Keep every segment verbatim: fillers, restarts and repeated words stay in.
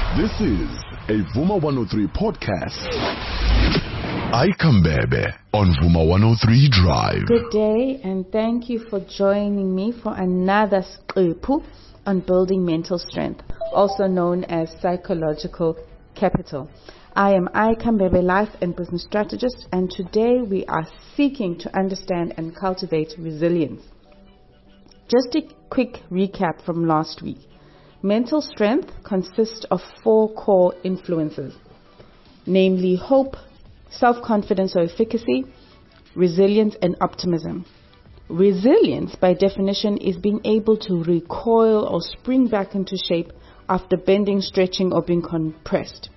This is a Vuma one oh three podcast. Aikambebe on Vuma one oh three Drive. Good day and thank you for joining me for another Sqephu on building mental strength, also known as psychological capital. I am Aikambebe, life and business strategist, and today we are seeking to understand and cultivate resilience. Just a quick recap from last week. Mental strength consists of four core influences, namely hope, self-confidence or efficacy, resilience, and optimism. Resilience, by definition, is being able to recoil or spring back into shape after bending, stretching, or being compressed,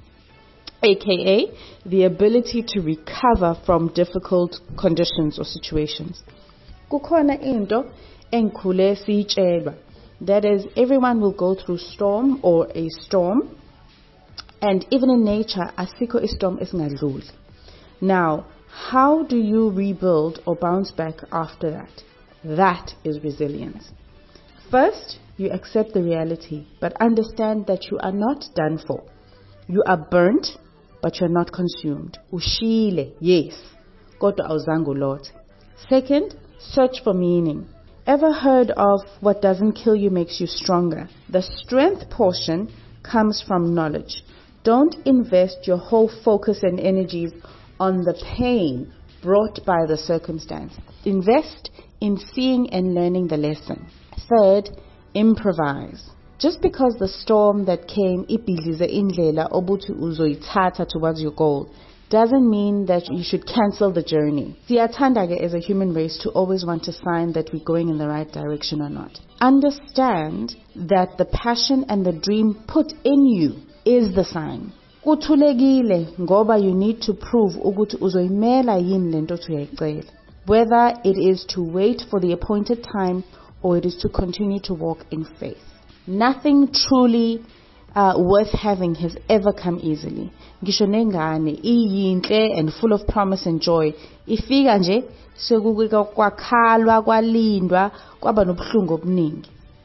aka the ability to recover from difficult conditions or situations. Kukhona into engikhule siyitshelwa. That is, everyone will go through storm or a storm, and even in nature, asikho istorm esingadluli. Now, how do you rebuild or bounce back after that? That is resilience. First, you accept the reality, but understand that you are not done for. You are burnt, but you are not consumed. Ushile, yes, kodwa awuzange ulothe. Second, search for meaning. Ever heard of what doesn't kill you makes you stronger? The strength portion comes from knowledge. Don't invest your whole focus and energies on the pain brought by the circumstance. Invest in seeing and learning the lesson. Third, improvise. Just because the storm that came ibhidlize indlela obuthi uzoyithatha towards your goal doesn't mean that you should cancel the journey. Siyathanda as a human race to always want a sign that we're going in the right direction or not. Understand that the passion and the dream put in you is the sign. Kuthulekile ngoba you need to prove ukuthi uzoyimela yini lento uyayicela. Whether it is to wait for the appointed time or it is to continue to walk in faith. Nothing truly Uh, worth having has ever come easily. Ngisho nengane iyinhle and full of promise and joy, ifika nje sekukweka kwakhalwa kwalindwa kwaba nobuhlungu obuningi.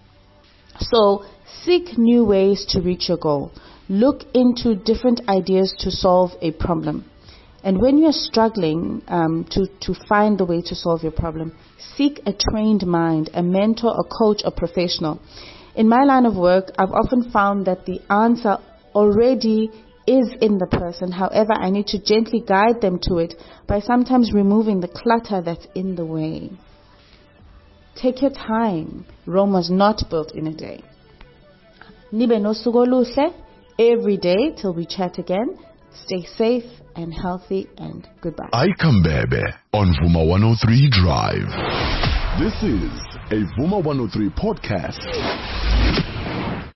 So seek new ways to reach your goal. Look into different ideas to solve a problem. And when you're struggling um, to, to find the way to solve your problem, seek a trained mind, a mentor, a coach, a professional. In my line of work, I've often found that the answer already is in the person. However, I need to gently guide them to it by sometimes removing the clutter that's in the way. Take your time. Rome was not built in a day. Nibe nosuku oluhle every day till we chat again. Stay safe and healthy and goodbye. Aikambebe on Vuma one oh three Drive. This is a Vuma one oh three podcast.